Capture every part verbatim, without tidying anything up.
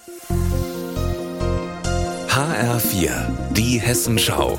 H R vier, die Hessenschau.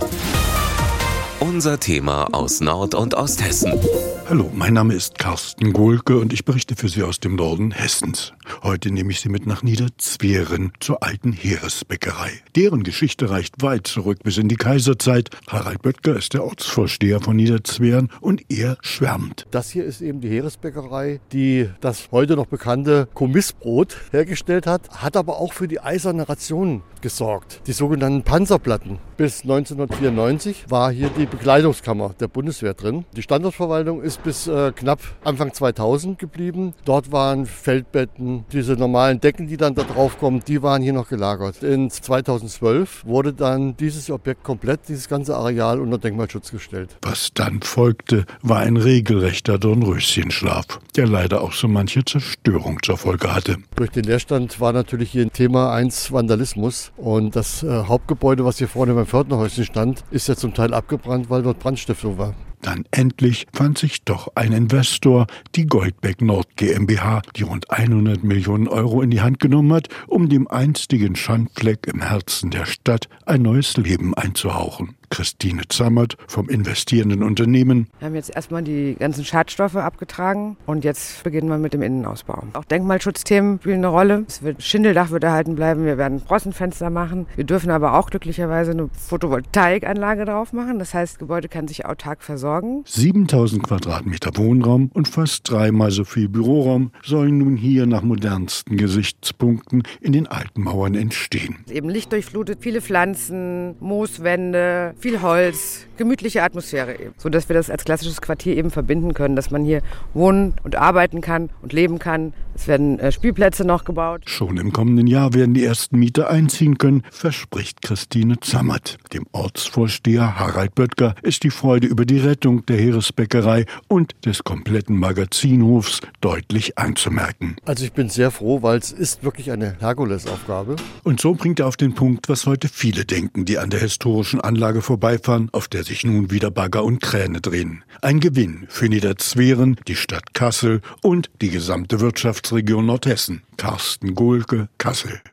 Unser Thema aus Nord- und Osthessen. Hallo, mein Name ist Carsten Gohlke und ich berichte für Sie aus dem Norden Hessens. Heute nehme ich Sie mit nach Niederzweren zur alten Heeresbäckerei. Deren Geschichte reicht weit zurück bis in die Kaiserzeit. Harald Böttger ist der Ortsvorsteher von Niederzweren und er schwärmt. Das hier ist eben die Heeresbäckerei, die das heute noch bekannte Kommissbrot hergestellt hat, hat aber auch für die eiserne Ration gesorgt. Die sogenannten Panzerplatten. Bis neunzehnhundertvierundneunzig war hier die Bekleidungskammer der Bundeswehr drin. Die Standortverwaltung ist bis äh, knapp Anfang zweitausend geblieben. Dort waren Feldbetten, diese normalen Decken, die dann da drauf kommen, die waren hier noch gelagert. In zweitausendzwölf wurde dann dieses Objekt komplett, dieses ganze Areal unter Denkmalschutz gestellt. Was dann folgte, war ein regelrechter Dornröschenschlaf, der leider auch so manche Zerstörung zur Folge hatte. Durch den Leerstand war natürlich hier Thema eins Vandalismus. Und das äh, Hauptgebäude, was hier vorne beim Pförtnerhäuschen stand, ist ja zum Teil abgebrannt, weil dort Brandstiftung war. Dann endlich fand sich doch ein Investor, die Goldbeck Nord GmbH, die rund hundert Millionen Euro in die Hand genommen hat, um dem einstigen Schandfleck im Herzen der Stadt ein neues Leben einzuhauchen. Christine Zammert vom investierenden Unternehmen. Wir haben jetzt erstmal die ganzen Schadstoffe abgetragen und jetzt beginnen wir mit dem Innenausbau. Auch Denkmalschutzthemen spielen eine Rolle. Es wird Schindeldach wird erhalten bleiben, wir werden Sprossenfenster machen. Wir dürfen aber auch glücklicherweise eine Photovoltaikanlage drauf machen. Das heißt, das Gebäude kann sich autark versorgen. siebentausend Quadratmeter Wohnraum und fast dreimal so viel Büroraum sollen nun hier nach modernsten Gesichtspunkten in den alten Mauern entstehen. Eben lichtdurchflutet, viele Pflanzen, Mooswände, viel Holz, gemütliche Atmosphäre eben. So dass wir das als klassisches Quartier eben verbinden können, dass man hier wohnen und arbeiten kann und leben kann. Es werden äh, Spielplätze noch gebaut. Schon im kommenden Jahr werden die ersten Mieter einziehen können, verspricht Christine Zammert. Dem Ortsvorsteher Harald Böttger ist die Freude über die Rettung der Heeresbäckerei und des kompletten Magazinhofs deutlich anzumerken. Also ich bin sehr froh, weil es ist wirklich eine Herkulesaufgabe. Und so bringt er auf den Punkt, was heute viele denken, die an der historischen Anlage vorbeifahren, auf der sich nun wieder Bagger und Kräne drehen. Ein Gewinn für Niederzweren, die Stadt Kassel und die gesamte Wirtschaftsregion Nordhessen. Carsten Gohlke, Kassel.